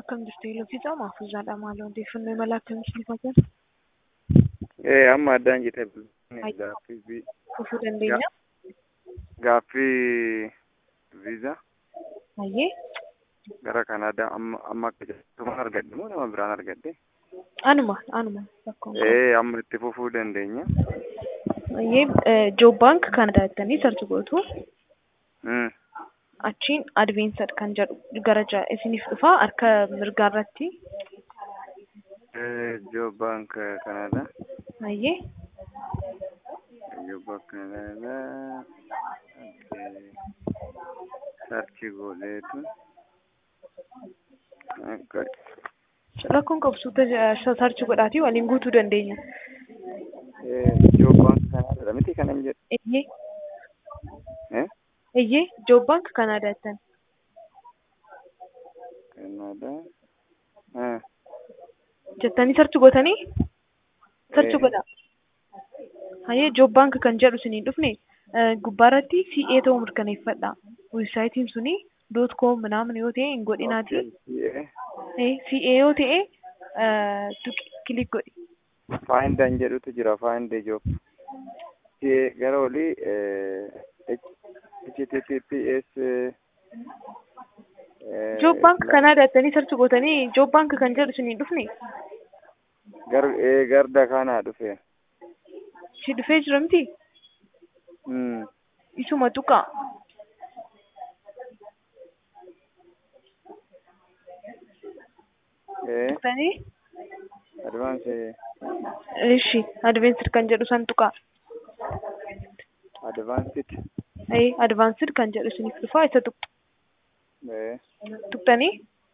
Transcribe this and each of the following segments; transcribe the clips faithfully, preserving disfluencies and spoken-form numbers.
Akkam jirtu Iloofiisaa Maafuuzaadha maaloo odeeffannoo imala akkamitti ifatan? Eh, amma addaan jette Ai. gaaffii vi- Fufuu dandeenya? gaaffii viizaa Ayyee. gara Kanaadaa amma amma akka jirtuman argadhe moo nama biraan argadhe? Anuma anuma rakkoon qabu. Eh, amma itti fufuu dandeenya. Ayyee Joob Baank Kanadaa jettanii sarchi gootu. Mm. Achiin adveensad kan jedhu gara ja- isiniif dhufa harka mirgaa irratti. Eh, Joob Baank Kanaadaa. Ayyee. Joob Baank Kanaadaa. Okay. Sarchi godheetu. Okay. Rakkoon qabu suuta sarchi godhaatii waliin guutuu dandeenya. Eh, Joob Baank Kanaadaa miti kanan jedhu. Eeyyee. Eh? Eeyyee Joob Baank Kanadaa jettan. Kanaadaa. Ah. Jettanii sarchi gootanii? Sarchi Eh. godhaa. Hayyee Joob Baank kan jedhu isiniin dhufne gubbaarratti C A ta'uu mirkaneeffadha. Weebsaayitiin suni doot koom ምናምን yoo ta'e hin godhinaati. Okay. Eh, C A yoo ta'e kilik godhi. Find an jedhutu jira find the job. Eh, gara olii eh, H T T P S eh, Joob Baank Kanadaa jettanii sarchi gootanii Joob Baank kan jedhu isiniin dhufne gar eh, garda kana dhufe. si dhufee jira miti Hmm. isuma tuqaa. Eh, Tuqtanii advance ishi advaansed kan jedhu san tuqaa. advanced Eh, advaansed kan jedhu isiniif dhufa isa tuqxu. eh, Tuqtanii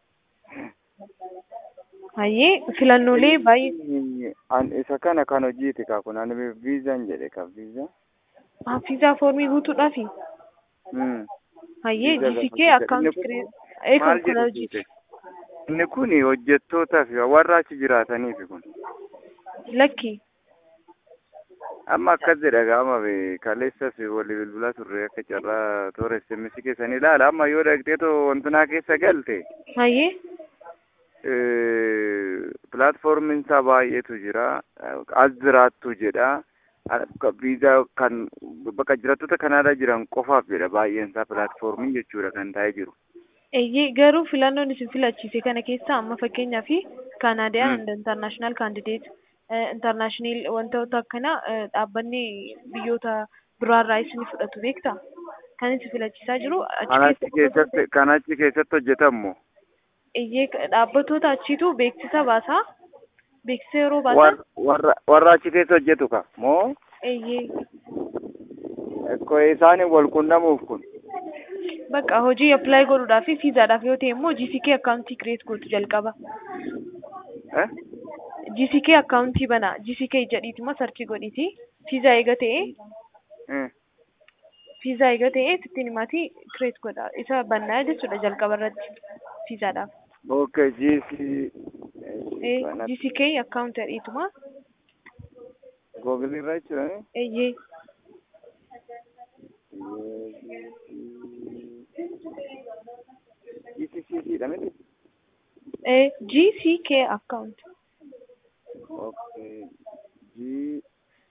hayyee filannoolee baay'ee an isa kana kan hojiiti ka kun an viizaan jedhe ka viizaa. ah, fiizaa foormii guutuudhaafi Hmm. hayyee Fiizaa G C K gaafachuu akkaawunti jedhe. kiree Inni eh kun maal kan kana jedhu hojiiti. kuute? Inni kun hojjettootaaf warra achi jiraataniif kun. Lakki Amma akkas jedha gama kaleessas walii bilbilaa turre akka carraa toora S M S keessanii ilaala. Amma yoo dhaqxeetoo wantunaa keessa galte hayyee pilaatfoormiin isaa baay'eetu jira. As jiraattu jedha. Viizaa kan bakka jiraattota Kanaadaa jiran qofaaf jedha baay'een isaa pilaatfoormiin jechuudha kan taa'ee jiru. eeyyee garuu filannoon isin filachiise kana keessa amma fakkeenyaa fi Kaanaadiyaan and international candidate international wantoota akkana dhaabbanni biyyoota biraarraa isin fudhatu beektaa kan isin filachiisaa jiru Kan achi keessatti kan achi keessatti hojjetamu. eeyyee dhaabbatoota achiitu beeksisa baasaa beeksisa yeroo baasan Warra warra achi keessa hojjetu ka moo eeyyee Ko isaanii wal quunnamuuf kun. bakka hojii apply godhuudhaaf fi fiizaadhaaf yoo ta'e immoo G C K akkaawuntii kireet gootu jalqaba. Eh? G C K akkaawuntii banaa G C K jedhiiti immoo sarchi godhiiti fiizaa eega ta'e Eh. fiizaa eega ta'e sittiin himaatii kireet godha isa bannaa jechuudha jalqaba irratti fiizaadhaaf. Okay, G C Eh, G C K akkaawuntii jedhiituma Google irra jira. eeyyee G C C dha miti. eh, G C K akkaawunti Okay. G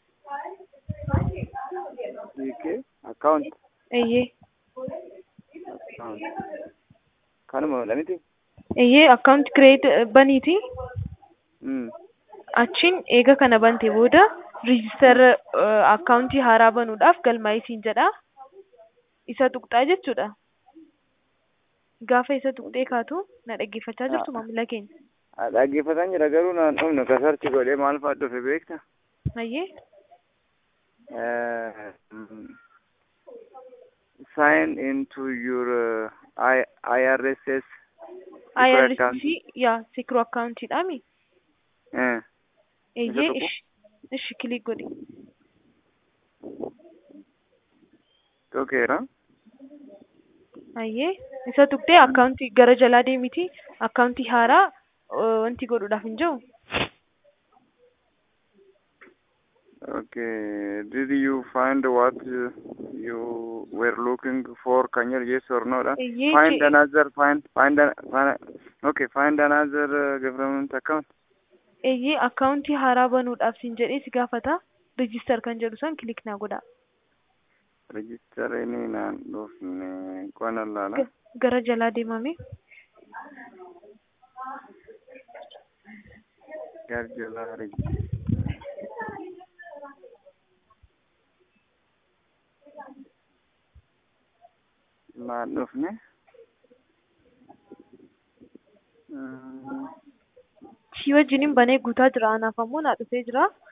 C K account eeyyee account. Kanuma dha miti. eeyyee akkaawunti kireet baniiti Hmm. achiin eega kana bante booda riijistar akkaawuntii haaraa banuudhaaf galmaa'isiin jedha isa tuqxaa jechuudha. Gaafa isa tuqxee kaatu na dhaggeeffachaa jirtu maamila keenya. Dhaggeeffatan jira garuu naan dhumne ka sarchi godhee maal fa'aa dhufe beekta? Hayyee Uh, mm, sign into your uh, I IRSS I R account. S C yaa secure akkaawuntiidhaami. Eh. Eeyyee tuqu? ishi ishi kilik godhi. Tokeera. Hayyee isa tuqxee akkaawuntii gara jalaa deemiti akkaawuntii haaraa wanti godhuudhaaf hin jiru. Okay. Did you find what uh, you were looking for? Can you yes or no? Da? Eeyyee Find je- another. Find find a, find, Okay, find another uh, government account. Eeyyee akkaawuntii haaraa banuudhaaf siin jedhee si gaafata. Register kan jedhu san kilik naa godhaa. Register ini naan dhufne qo'an allaala. Ga- Gara jalaa deemame. Gar jalaa register. Naan dhufne. Mm, Si wajjiniin banee guutaa jira. Anaaf ammoo naa dhufee jira.